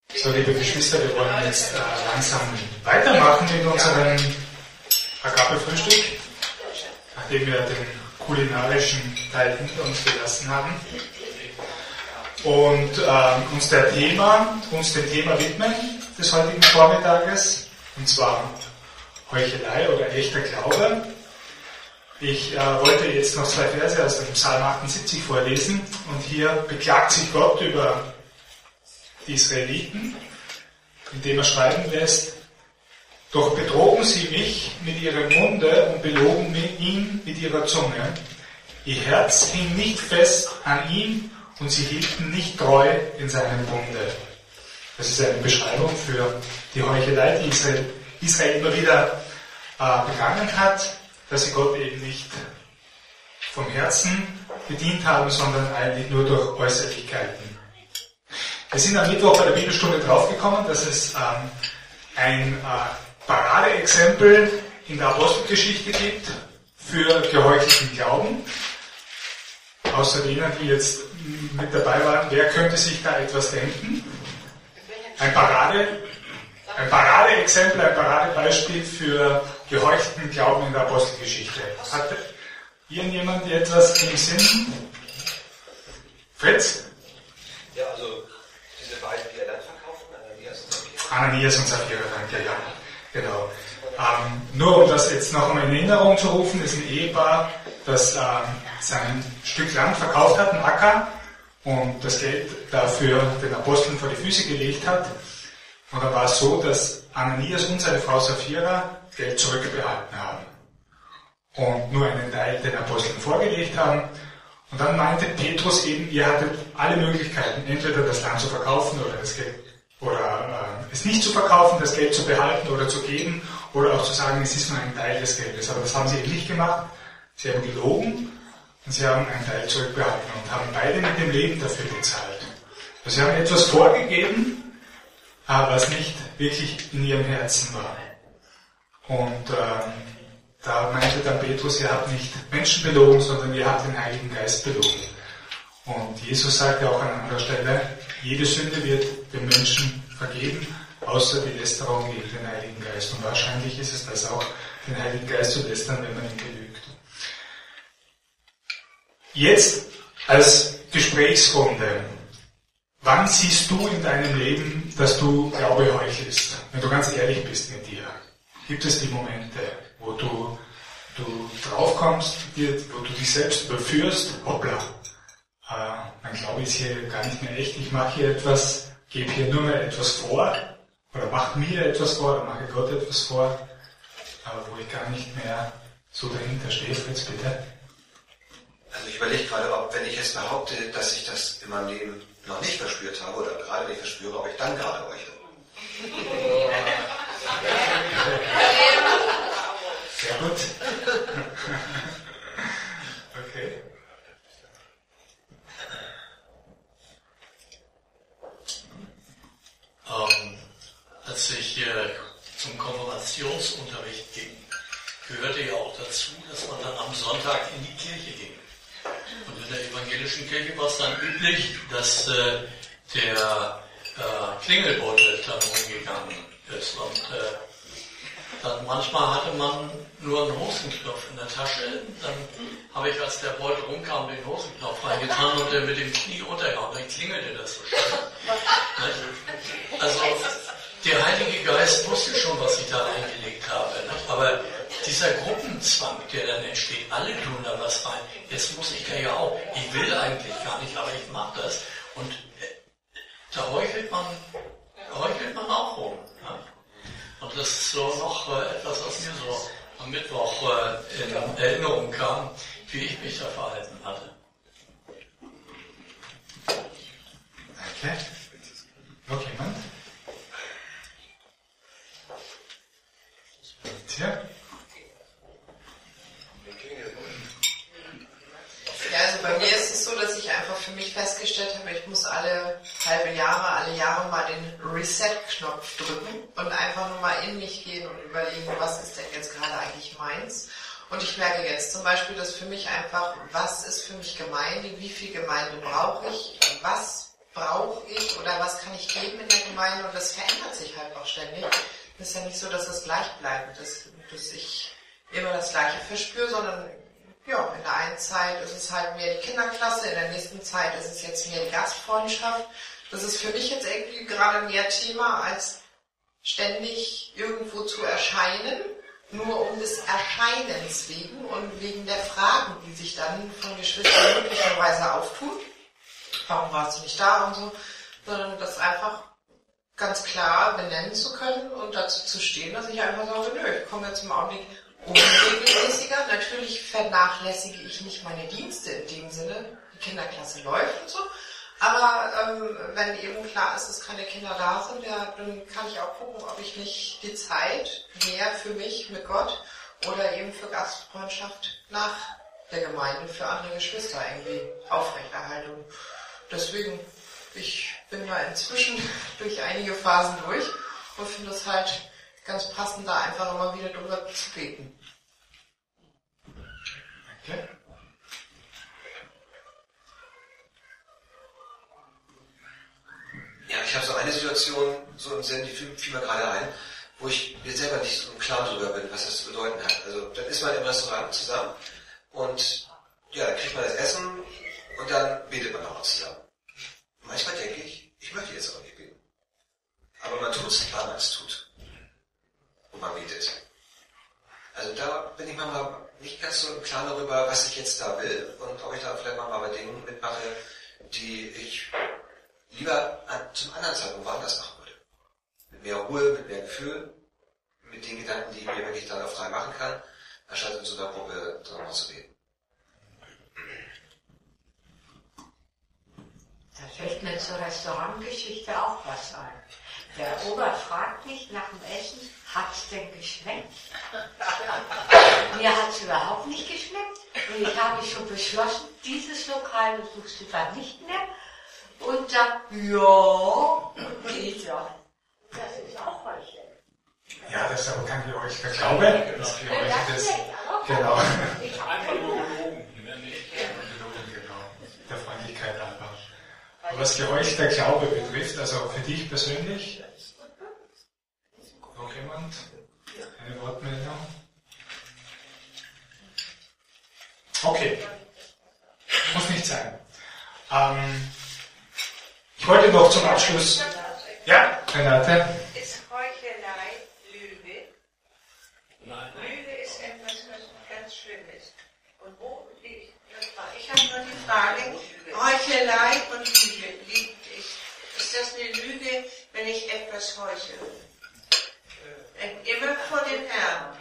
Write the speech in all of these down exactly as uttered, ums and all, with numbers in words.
So, liebe Geschwister, wir wollen jetzt äh, langsam weitermachen in unserem Agape-Frühstück, nachdem wir den kulinarischen Teil hinter uns gelassen haben. Und äh, uns, der Thema, uns dem Thema widmen des heutigen Vormittages, und zwar Heuchelei oder echter Glaube. Ich äh, wollte jetzt noch zwei Verse aus dem Psalm achtundsiebzig vorlesen, und hier beklagt sich Gott über die Israeliten, indem er schreiben lässt: Doch betrogen sie mich mit ihrem Munde und belogen ihn mit ihrer Zunge. Ihr Herz hing nicht fest an ihm und sie hielten nicht treu in seinem Bunde. Das ist eine Beschreibung für die Heuchelei, die Israel, Israel immer wieder äh, begangen hat, dass sie Gott eben nicht vom Herzen bedient haben, sondern eigentlich nur durch Äußerlichkeiten. Wir sind am Mittwoch bei der Bibelstunde draufgekommen, dass es ähm, ein äh, Paradeexempel in der Apostelgeschichte gibt für geheuchelten Glauben. Außer denen, die jetzt mit dabei waren, wer könnte sich da etwas denken? Ein Parade, ein Paradeexempel, ein Paradebeispiel für geheuchelten Glauben in der Apostelgeschichte. Hat irgendjemand etwas im Sinn? Fritz? Ja, also diese beiden, die er dann verkauften, Ananias und Sapphira. Ananias und Sapphira, danke, ja. Genau. Ähm, nur um das jetzt noch einmal in Erinnerung zu rufen, ist ein Ehepaar, das ähm, sein Stück Land verkauft hat, einen Acker, und das Geld dafür den Aposteln vor die Füße gelegt hat. Und dann war es so, dass Ananias und seine Frau Sapphira Geld zurückbehalten haben und nur einen Teil den Aposteln vorgelegt haben. Und dann meinte Petrus eben, ihr hattet alle Möglichkeiten, entweder das Land zu verkaufen oder das Geld, oder äh, es nicht zu verkaufen, das Geld zu behalten oder zu geben, oder auch zu sagen, es ist nur ein Teil des Geldes. Aber das haben sie eben nicht gemacht. Sie haben gelogen und sie haben einen Teil zurückbehalten und haben beide mit dem Leben dafür bezahlt. Also sie haben etwas vorgegeben, aber was nicht wirklich in ihrem Herzen war. Und ähm, da meinte dann Petrus, ihr habt nicht Menschen belogen, sondern ihr habt den Heiligen Geist belogen. Und Jesus sagt ja auch an anderer Stelle, jede Sünde wird dem Menschen vergeben, außer die Lästerung gegen den Heiligen Geist. Und wahrscheinlich ist es das auch, den Heiligen Geist zu lästern, wenn man ihn belügt. Jetzt als Gesprächsrunde. Wann siehst du in deinem Leben, dass du Glaube heuchelst? Wenn du ganz ehrlich bist mit dir. Gibt es die Momente, wo du, du draufkommst, wo du dich selbst überführst, hoppla, äh, mein Glaube ist hier gar nicht mehr echt, ich mache hier etwas, gebe hier nur mehr etwas vor, oder mache mir etwas vor, oder mache Gott etwas vor, aber wo ich gar nicht mehr so dahinter stehe. Fritz, bitte. Also ich überlege gerade, ob, wenn ich jetzt behaupte, dass ich das in meinem Leben noch nicht verspürt habe, oder gerade nicht verspüre, ob ich dann gerade heuchle. Sehr gut. Okay. Ähm, als ich äh, zum Konfirmationsunterricht ging, gehörte ja auch dazu, dass man dann am Sonntag in die Kirche ging. Und in der evangelischen Kirche war es dann üblich, dass äh, der äh, Klingelbeutel dann umgegangen ist. Und äh, dann manchmal hatte man nur einen Hosenknopf in der Tasche. Dann habe ich, als der Beutel rumkam, den Hosenknopf reingetan und der mit dem Knie untergehauen. Dann klingelte das so schön. Also der Heilige Geist wusste schon, was ich da reingelegt habe. Aber dieser Gruppenzwang, der dann entsteht, alle tun da was rein. Jetzt muss ich ja auch. Ich will eigentlich gar nicht, aber ich mache das. Und da heuchelt man, heuchelt man auch rum. Ja? Und das ist so noch äh, etwas, was mir so am Mittwoch äh, in Erinnerung kam, wie ich mich da verhalten hatte. Danke. Noch jemand? Tja. Ja, also bei mir ist es so, dass ich einfach für mich festgestellt habe, ich muss alle halbe Jahre, alle Jahre mal den Reset-Knopf drücken und einfach nur mal in mich gehen und überlegen, was ist denn jetzt gerade eigentlich meins. Und ich merke jetzt zum Beispiel, dass für mich einfach, was ist für mich Gemeinde, wie viel Gemeinde brauche ich, was brauche ich oder was was kann ich geben in der Gemeinde und das verändert sich halt auch ständig. Es ist ja nicht so, dass es gleichbleibend ist, dass ich immer das Gleiche verspüre, sondern ja, in der einen Zeit ist es halt mehr die Kinderklasse, in der nächsten Zeit ist es jetzt mehr die Gastfreundschaft. Das ist für mich jetzt irgendwie gerade mehr Thema, als ständig irgendwo zu erscheinen, nur um des Erscheinens wegen und wegen der Fragen, die sich dann von Geschwistern möglicherweise auftun. Warum warst du nicht da und so, sondern das einfach ganz klar benennen zu können und dazu zu stehen, dass ich einfach sage, nö, ich komme jetzt im Augenblick unregelmäßiger. Natürlich vernachlässige ich nicht meine Dienste in dem Sinne, die Kinderklasse läuft und so, aber ähm, wenn eben klar ist, dass keine Kinder da sind, ja, dann kann ich auch gucken, ob ich nicht die Zeit mehr für mich mit Gott oder eben für Gastfreundschaft nach der Gemeinde für andere Geschwister irgendwie aufrechterhalte. Und deswegen, ich bin da inzwischen durch einige Phasen durch und finde es halt ganz passend, da einfach immer wieder drüber zu beten. Danke. Ja, ich habe so eine Situation, so im Sinn, die fiel, fiel mir gerade ein, wo ich mir selber nicht so im Klaren drüber bin, was das zu bedeuten hat. Also dann ist man im Restaurant zusammen und ja, dann kriegt man das Essen und dann betet man auch zusammen. Manchmal denke ich, ich möchte jetzt auch nicht beten. Aber man tut es, weil man es tut. Und man betet. Also da bin ich manchmal nicht ganz so im Klaren darüber, was ich jetzt da will und ob ich da vielleicht manchmal bei Dingen mitmache, die ich lieber an, zum anderen Zeitpunkt woanders machen würde. Mit mehr Ruhe, mit mehr Gefühl, mit den Gedanken, die ich mir wirklich dann auch frei machen kann, anstatt in so einer Gruppe dran zu beten. Da fällt mir zur Restaurantgeschichte auch was ein. Der Ober fragt mich nach dem Essen, hat's denn geschmeckt? Mir hat's überhaupt nicht geschmeckt. Und ich habe schon beschlossen, dieses Lokal besuchst du dann nicht mehr. Und dann, ja, geht ja. Das ist auch Heuchelei. Ja, das ist aber kein geheuchelter Glaube. Das ist geheucheltes, genau. Ich habe Einfach nur gelogen. Genau. Der Freundlichkeit einfach. Was geheuchelter Glaube betrifft, also für dich persönlich, noch jemand? Eine Wortmeldung? Okay. Muss nicht sein. Ähm, ich wollte noch zum Abschluss. Ja, Renate? Ist Heuchelei Lüge? Nein. Lüge ist etwas, was ganz schlimm ist. Und wo liegt das? Ich habe nur die Frage, Heuchelei und Lüge, liegt ich. Ist das eine Lüge, wenn ich etwas heuchle? Immer vor dem Herrn.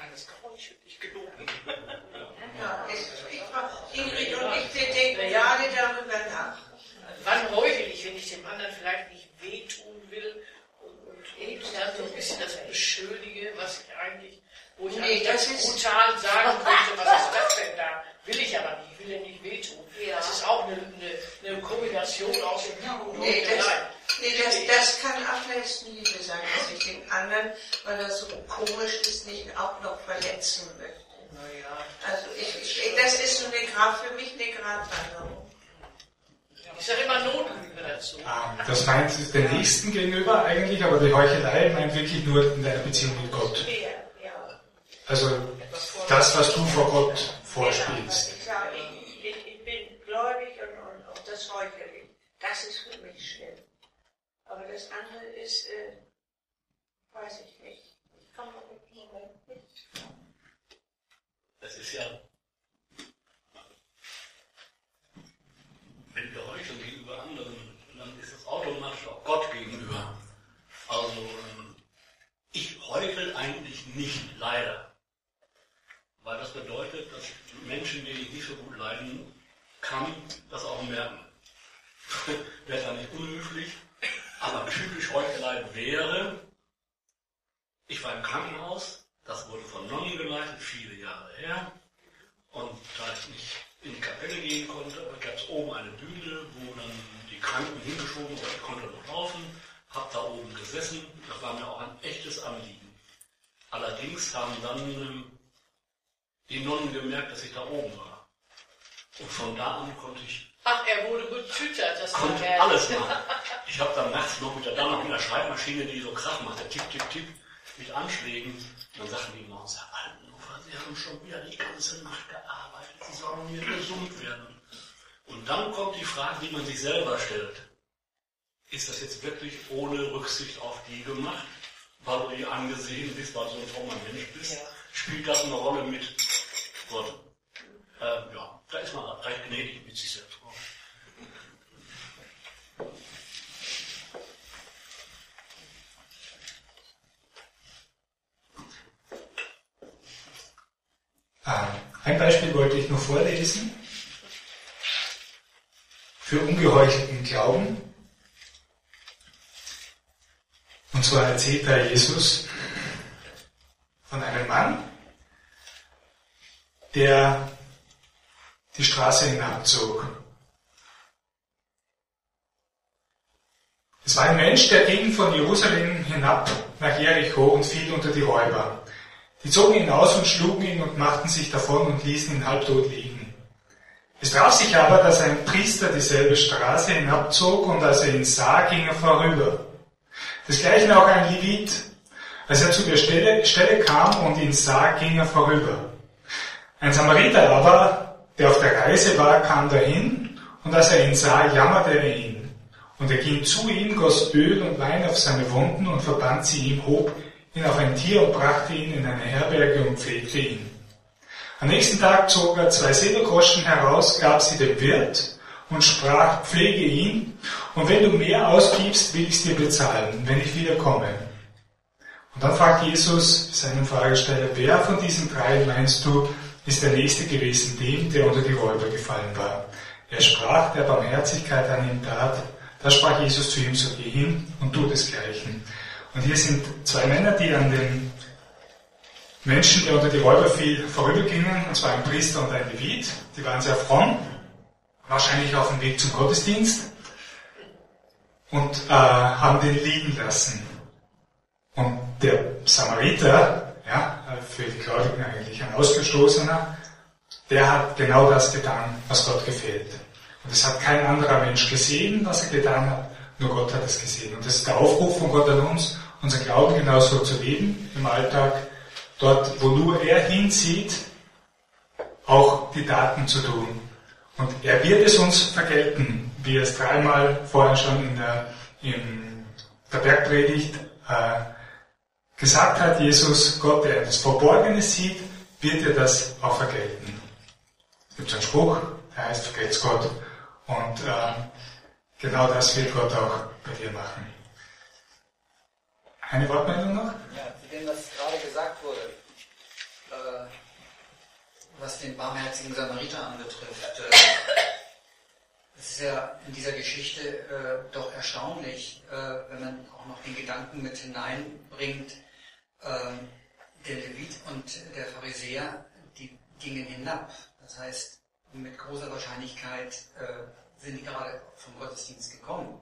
Ja, ich, Ingrid und ich, wir denken gerade darüber nach. Wann heuchle ich, wenn ich dem anderen vielleicht nicht wehtun will und, und eben dann so ein bisschen das beschönige, was ich eigentlich, wo ich Nee, eigentlich das ganz ist- brutal sagen könnte, was ist das denn da? Will ich aber nicht, ich will ihm nicht wehtun. Ja. Das ist auch eine, eine, eine Kombination aus dem Lügen und Nee, das, Heuchelei. nee das, das kann auch Nächstenliebe sein, dass ich den anderen, weil er so komisch ist, nicht auch noch verletzen möchte. Naja, Also ich, ich, das ist so eine Grad, für mich eine Gratwanderung. ich sage immer Notlüge dazu. Ähm, das meint den Nächsten gegenüber eigentlich, aber die Heuchelei meint wirklich nur in deiner Beziehung mit Gott. Ja, ja. Also das, was du vor Gott vorspielst. Ich sage, ich, ich, ich bin gläubig und, und, und das heuchle ich. Das ist für mich schlimm. Aber das andere ist, äh, weiß ich nicht. Ich komme noch mit dem Moment nicht. Das ist ja, wenn wir heucheln gegenüber anderen, dann ist es automatisch auch Gott gegenüber. Also, ähm, ich heuchle eigentlich nicht, leider. Weil das bedeutet, dass Menschen, die ich nicht so gut leiden kann, das auch merken. Wäre da nicht unhöflich, aber typisch Heuchelei wäre, ich war im Krankenhaus, das wurde von Nonnen geleitet, viele Jahre her. Und da ich nicht in die Kapelle gehen konnte, gab es oben eine Bühne, wo dann die Kranken hingeschoben wurden. Ich konnte noch laufen, habe da oben gesessen. Das war mir auch ein echtes Anliegen. Allerdings haben dann ähm, die Nonnen gemerkt, dass ich da oben war. Und von da an konnte ich Ach, er wurde betütert, das war konnte herrlich. alles machen. Ich habe dann nachts noch mit der, dann noch mit der Schreibmaschine, die so Krach macht, der Tipp, Tipp, Tipp, mit Anschlägen. Und dann sagten die morgens, Herr Altenhofer, Sie haben schon wieder die ganze Nacht gearbeitet, Sie sollen hier gesund werden. Und dann kommt die Frage, die man sich selber stellt. Ist das jetzt wirklich ohne Rücksicht auf die gemacht? Weil du die angesehen bist, weil du so ein frommer Mensch bist? Ja. Spielt das eine Rolle mit Gott? Äh, ja, da ist man recht gnädig mit sich selbst. Ein Beispiel wollte ich noch vorlesen. Für ungeheuchelten Glauben. Und zwar erzählt da Jesus von einem Mann, der die Straße hinabzog. Es war ein Mensch, der ging von Jerusalem hinab nach Jericho und fiel unter die Räuber. Die zogen ihn aus und schlugen ihn und machten sich davon und ließen ihn halbtot liegen. Es traf sich aber, dass ein Priester dieselbe Straße hinabzog und als er ihn sah, ging er vorüber. Desgleichen auch ein Levit. Als er zu der Stelle, Stelle kam und ihn sah, ging er vorüber. Ein Samariter aber, der auf der Reise war, kam dahin und als er ihn sah, jammerte er ihn. Und er ging zu ihm, goss Öl und Wein auf seine Wunden und verband sie ihm, hob ihn auf ein Tier und brachte ihn in eine Herberge und pflegte ihn. Am nächsten Tag zog er zwei Silbergroschen heraus, gab sie dem Wirt und sprach, pflege ihn, und wenn du mehr ausgibst, will ich es dir bezahlen, wenn ich wiederkomme. Und dann fragt Jesus seinen Fragesteller, wer von diesen drei, meinst du, ist der Nächste gewesen dem, der unter die Räuber gefallen war? Er sprach, der Barmherzigkeit an ihm tat. Da sprach Jesus zu ihm, so geh hin und tu desgleichen. Und hier sind zwei Männer, die an den Menschen, der unter die Räuber fiel, vorübergingen, und zwar ein Priester und ein Levit. Die waren sehr fromm, wahrscheinlich auf dem Weg zum Gottesdienst, und äh, haben den liegen lassen. Und der Samariter, ja, für die Gläubigen eigentlich ein Ausgestoßener, der hat genau das getan, was Gott gefällt. Und es hat kein anderer Mensch gesehen, was er getan hat, nur Gott hat es gesehen. Und das ist der Aufruf von Gott an uns, unser Glauben genauso zu leben im Alltag, dort, wo nur er hinsieht, auch die Taten zu tun. Und er wird es uns vergelten, wie er es dreimal vorher schon in der, in der Bergpredigt äh, gesagt hat, Jesus, Gott, der das Verborgene sieht, wird dir das auch vergelten. Es gibt einen Spruch, der heißt, vergelt's Gott. Und äh, genau das wird Gott auch bei dir machen. Eine Wortmeldung noch? Ja, zu dem, was gerade gesagt wurde, äh, was den barmherzigen Samariter anbetrifft. Äh, es ist ja in dieser Geschichte äh, doch erstaunlich, äh, wenn man auch noch den Gedanken mit hineinbringt, äh, der Levit und der Pharisäer, die gingen hinab. Das heißt, mit großer Wahrscheinlichkeit äh, sind die gerade vom Gottesdienst gekommen.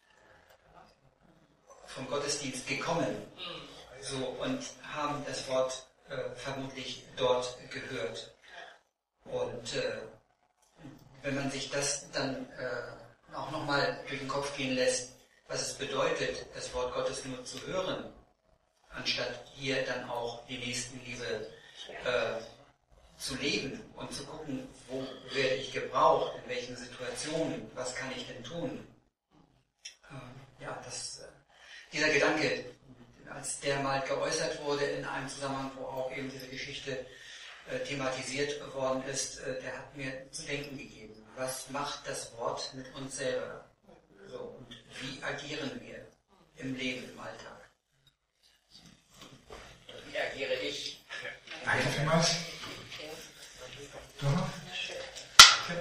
Vom Gottesdienst gekommen. So, und haben das Wort äh, vermutlich dort gehört. Und äh, wenn man sich das dann äh, auch nochmal durch den Kopf gehen lässt, was es bedeutet, das Wort Gottes nur zu hören, anstatt hier dann auch die Nächstenliebe äh, zu leben und zu gucken, wo werde ich gebraucht, in welchen Situationen, was kann ich denn tun. Äh, ja, das, äh, dieser Gedanke, als der mal geäußert wurde in einem Zusammenhang, wo auch eben diese Geschichte äh, thematisiert worden ist, äh, der hat mir zu denken gegeben. Was macht das Wort mit uns selber? So, und wie agieren wir im Leben, im Alltag? Wie agiere ich? Danke vielmals. Du noch? Okay.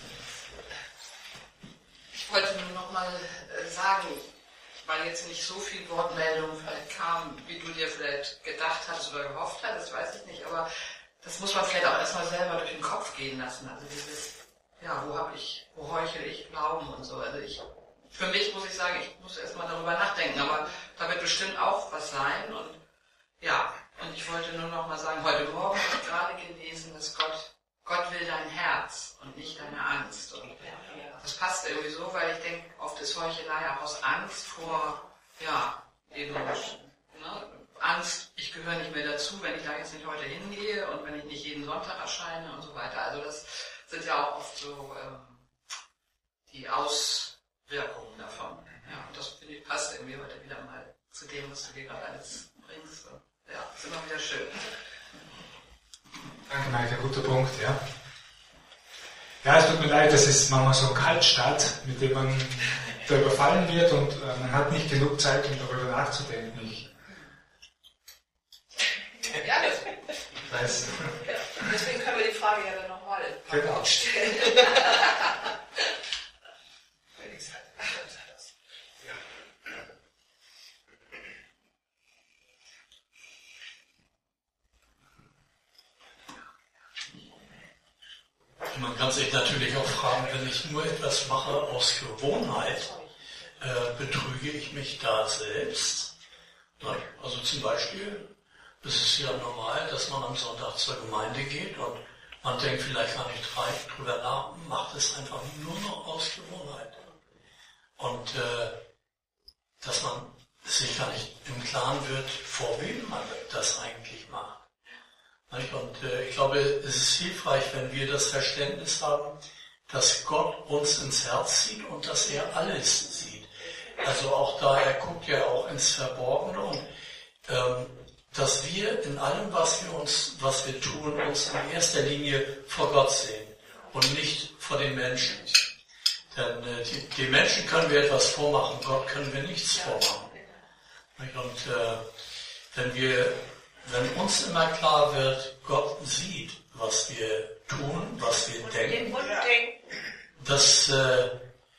Ich wollte nur noch mal sagen, weil jetzt nicht so viel Wortmeldung vielleicht kam, wie du dir vielleicht gedacht hattest oder gehofft hattest, weiß ich nicht, aber das muss man vielleicht auch erstmal selber durch den Kopf gehen lassen. Also dieses, ja, wo habe ich, wo heuchle ich Glauben und so. Also ich, für mich muss ich sagen, ich muss erstmal darüber nachdenken, aber da wird bestimmt auch was sein. Und ja, und ich wollte nur noch mal sagen, heute Morgen habe ich gerade gelesen, dass Gott, Gott will dein Herz und nicht deine Angst. Und das passt irgendwie so, weil ich denke, oft ist Heuchelei auch aus Angst vor, ja, eben, ne, Angst, ich gehöre nicht mehr dazu, wenn ich da jetzt nicht heute hingehe und wenn ich nicht jeden Sonntag erscheine und so weiter. Also das sind ja auch oft so ähm, die Auswirkungen davon. Ja, und das finde ich passt irgendwie heute wieder mal zu dem, was du dir gerade alles bringst. Und, ja, ist immer wieder schön. Danke, Maike, guter Punkt, ja. Ja, es tut mir leid, das ist manchmal so ein Kaltstart, mit dem man da überfallen wird und äh, man hat nicht genug Zeit, um darüber nachzudenken. Ich Ja, das, weiß. deswegen können wir die Frage ja dann nochmal Genau. stellen. Man kann sich natürlich auch fragen, wenn ich nur etwas mache aus Gewohnheit, äh, betrüge ich mich da selbst? Na, also zum Beispiel, es ist ja normal, dass man am Sonntag zur Gemeinde geht und man denkt vielleicht gar nicht drüber nach, macht es einfach nur noch aus Gewohnheit. Und äh, dass man sich gar nicht im Klaren wird, vor wem man das eigentlich macht. Und äh, ich glaube, es ist hilfreich, wenn wir das Verständnis haben, dass Gott uns ins Herz sieht und dass er alles sieht. Also auch da, er guckt ja auch ins Verborgene und ähm, dass wir in allem, was wir uns, was wir tun, uns in erster Linie vor Gott sehen und nicht vor den Menschen. Denn äh, die, die Menschen können wir etwas vormachen, Gott können wir nichts vormachen. Und äh, wenn wir Wenn uns immer klar wird, Gott sieht, was wir tun, was wir denken, das, äh,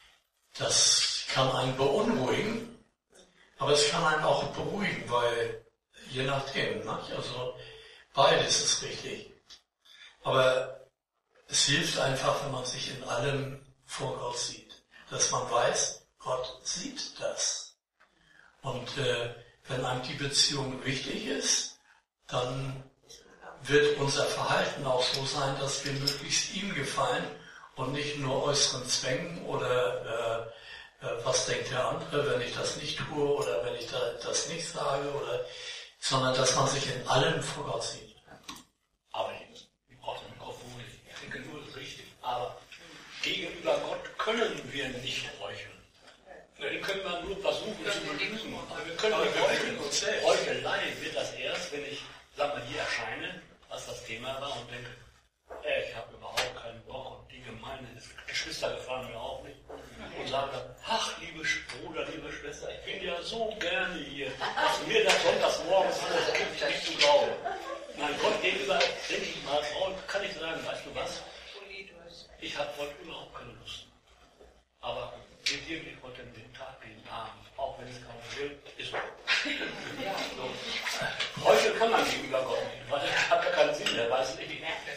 das kann einen beunruhigen, aber es kann einen auch beruhigen, weil je nachdem, ne? Also beides ist richtig. Aber es hilft einfach, wenn man sich in allem vor Gott sieht, dass man weiß, Gott sieht das. Und äh, wenn einem die Beziehung wichtig ist, dann wird unser Verhalten auch so sein, dass wir möglichst ihm gefallen und nicht nur äußeren Zwängen oder äh, äh, was denkt der andere, wenn ich das nicht tue oder wenn ich da, das nicht sage, oder, sondern dass man sich in allem vor Gott sieht. Aber ich, ich brauche den Mikrofon nicht. Ich denke nur, das ist richtig. Aber gegenüber Gott können wir nicht heucheln. Den können wir nur versuchen zu belügen. Aber wir können nicht heucheln. Heuchelei wird das erst, wenn ich, sag mal, hier erscheine, was das Thema war, und denke, ey, ich habe überhaupt keinen Bock und die Gemeinde, die Geschwister gefallen mir auch nicht. Und sage dann, ach, liebe Bruder, liebe Schwester, ich bin ja so gerne hier. Dass du mir das sonntags morgens alles gibt, nicht zu glauben. Nein, Gott gegenüber, denke ich mal, Frau, kann ich sagen, weißt du was? Ich habe heute überhaupt keine Lust. Aber mit dir will ich heute den Tag, den Abend, auch wenn ich es gar nicht will, ist so. Ja, so. Heute kann man gegenüber Gott nicht, weil das hat ja keinen Sinn, der weiß nicht.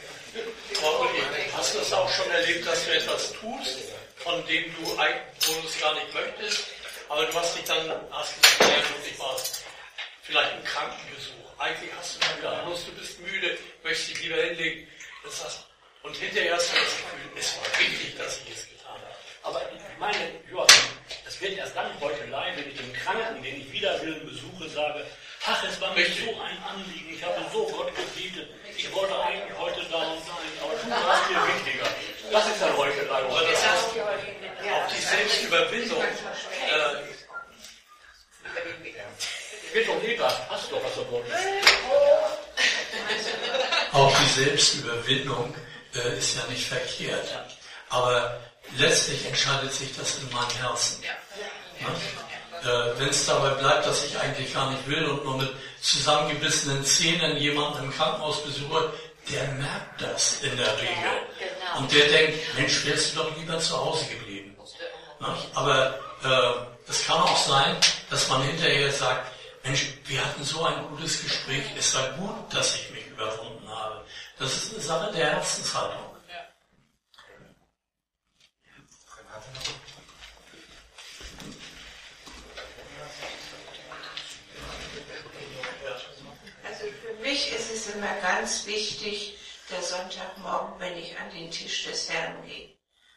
Hast du es auch schon erlebt, dass du etwas tust, von dem du, wo du es gar nicht möchtest, aber du hast dich dann, hast gesagt, ja, wirklich mal, vielleicht einen Krankenbesuch. Eigentlich hast du dann gar Lust, du bist müde, möchtest dich lieber hinlegen. Und hinterher hast du das Gefühl, es war wichtig, dass ich es getan habe. Aber ich meine, Joachim, es wird erst dann Heuchelei, wenn ich den Kranken, den ich wider Willen besuche, sage, ach, es war mir so ein Anliegen, ich habe so Gott gebietet, ich wollte eigentlich heute da und sein, aber du warst mir wichtiger. Das ist dann Heuchelei. Aber das heißt, auch die Selbstüberwindung. Äh, wird doch eh das, hast du doch was erworben. Auch die Selbstüberwindung äh, ist ja nicht verkehrt. Aber letztlich entscheidet sich das in meinem Herzen. Ja? Äh, wenn es dabei bleibt, dass ich eigentlich gar nicht will und nur mit zusammengebissenen Zähnen jemanden im Krankenhaus besuche, der merkt das in der Regel. Und der denkt, Mensch, wärst du doch lieber zu Hause geblieben. Ja? Aber äh, es kann auch sein, dass man hinterher sagt, Mensch, wir hatten so ein gutes Gespräch, es war gut, dass ich mich überwunden habe. Das ist eine Sache der Herzenshaltung. Also für mich ist es immer ganz wichtig, der Sonntagmorgen, wenn ich an den Tisch des Herrn gehe.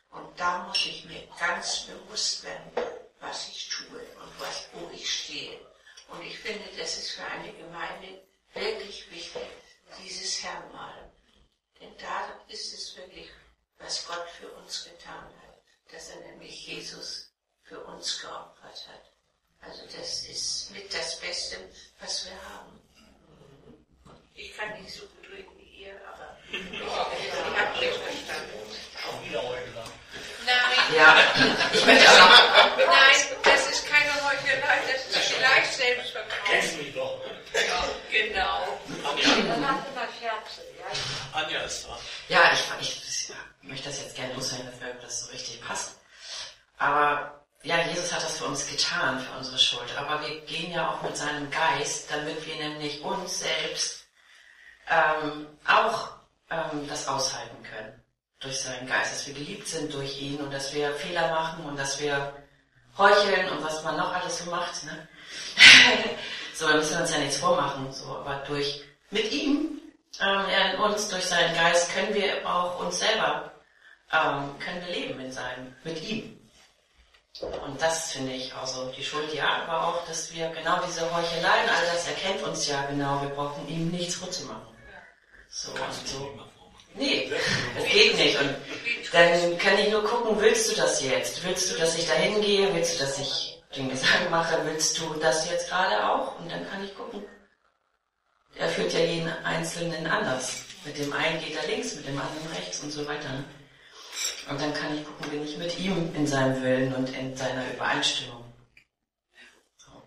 Und da muss ich mir ganz bewusst werden, was ich tue und was, wo ich stehe. Und ich finde, das ist für eine Gemeinde wirklich wichtig, dieses Herrnmal. Denn da ist es wirklich, was Gott für uns getan hat, dass er nämlich Jesus für uns geopfert hat. Also das ist mit das Beste, was wir haben. Ich kann nicht so gut reden wie ihr, aber ich, ich habe nicht verstanden. Auch wieder Heuchler. Nein, Ja, ich möchte auch noch. nein, das ist keine Heuchelei, das ist vielleicht Selbstvertrauen. Kennst du mich doch. Ja, genau. Dann hat er mal Scherze, ja. Anja ist dran. Ja, ich, ich, ich möchte das jetzt gerne loswerden, dass mir das so richtig passt. Aber ja, Jesus hat das für uns getan, für unsere Schuld. Aber wir gehen ja auch mit seinem Geist, damit wir nämlich uns selbst ähm, auch ähm, das aushalten können. Durch seinen Geist, dass wir geliebt sind durch ihn und dass wir Fehler machen und dass wir heucheln und was man noch alles so macht. Ne? So, da müssen wir uns ja nichts vormachen. So, aber durch mit ihm, ähm, er in uns, durch seinen Geist, können wir auch uns selber, ähm, können wir leben in seinem, mit ihm. Und das finde ich auch so, die Schuld ja, aber auch, dass wir genau diese Heucheleien, all das erkennt uns ja genau, wir brauchen ihm nichts vorzumachen. So und so. Nee, das geht nicht. Und dann kann ich nur gucken, willst du das jetzt? Willst du, dass ich da hingehe? Willst du, dass ich den Gesang mache? Willst du das jetzt gerade auch? Und dann kann ich gucken. Er führt ja jeden Einzelnen anders. Mit dem einen geht er links, mit dem anderen rechts und so weiter. Ne? Und dann kann ich gucken, bin ich mit ihm in seinem Willen und in seiner Übereinstimmung. So.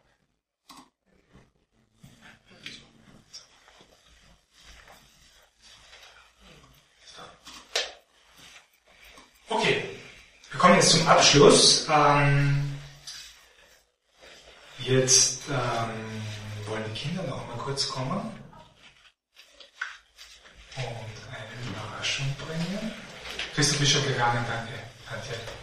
Okay, wir kommen jetzt zum Abschluss. Ähm, jetzt ähm, wollen die Kinder noch mal kurz kommen und eine Überraschung bringen. Christoph ist schon gegangen, danke, Antje.